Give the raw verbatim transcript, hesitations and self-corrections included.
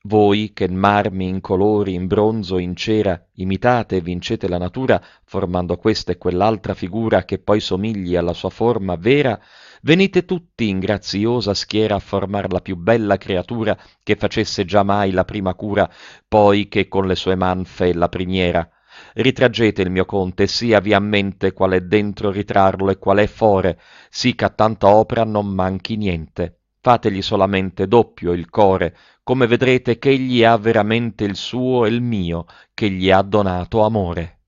Voi che in marmi, in colori, in bronzo, in cera, imitate e vincete la natura, formando questa e quell'altra figura che poi somigli alla sua forma vera, venite tutti in graziosa schiera a formar la più bella creatura che facesse già mai la prima cura, poi che con le sue man fe la primiera. Ritraggete il mio conte, sia vi a mente qual è dentro ritrarlo e qual è fore, sì che a tanta opera non manchi niente. Fategli solamente doppio il core, come vedrete ch'egli ha veramente il suo e il mio, che gli ha donato amore.